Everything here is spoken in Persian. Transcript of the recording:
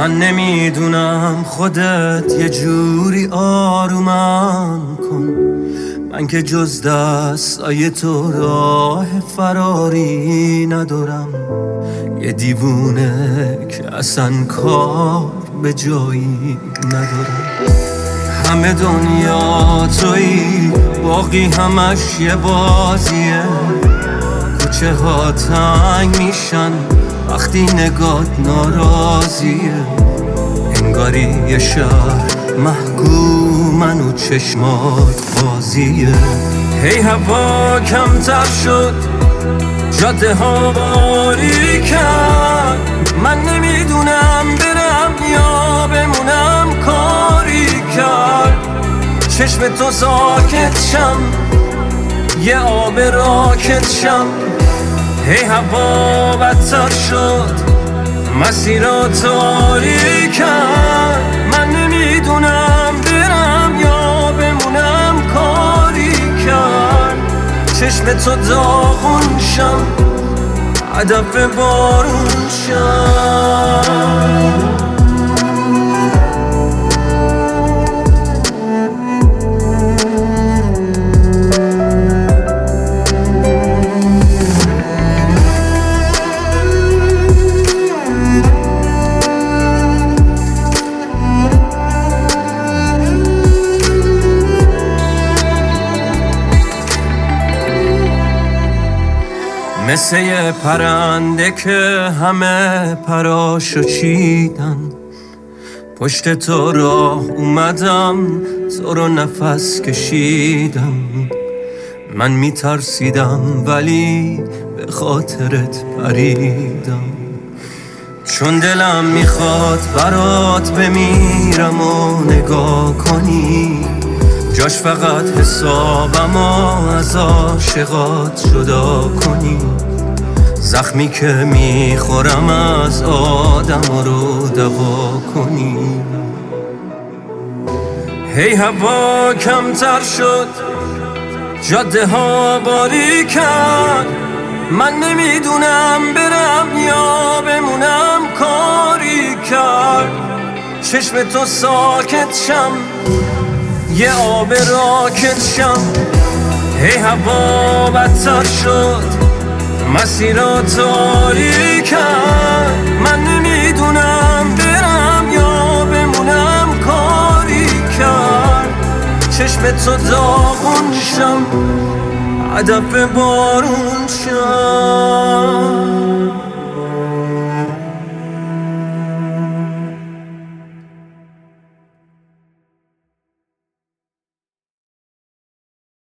من نمیدونم خودت یه جوری آرومم کن، من که جز دستای تو راه فراری ندارم. یه دیوونه که اصلا کار به جایی ندارم. همه دنیا تویی، باقی همش یه بازیه. کوچه ها تنگ میشن وقتی نگات ناراضیه. انگاری یه شهر محکومن و چشمات قاضیه. هی هوا کمتر شد، جاده ها باریکن، من نمیدونم برم یا بمونم. کاری کرد چشم تو ساکت شم، یه آب راکت شم. هی هوا بدتر شد، مسیرات تاریکن، من نمیدونم برم یا بمونم. کاری کرد چشم تو داغون شم، هدف بارون شم. مثل یه پرنده که همه پراشو چیدن، پشت تو راه اومدم، تو رو نفس کشیدم. من میترسیدم ولی به خاطرت پریدم، چون دلم میخواد برات بمیرم و نگاه کنی. جاش فقط حسابم از عاشقات جدا کنی. زخمی که میخورم از آدم رو دوا کنی. هی هوا کمتر شد، جاده ها باریکن، من نمیدونم برم یا بمونم. کاری کرد چشم تو ساکت شم، یه آب راکت شم. هی هوا بدتر شد، مسیرات تاریکن، من نمیدونم برم یا بمونم. کاری کرد چشم تو داغون شم، هدف بارون شم.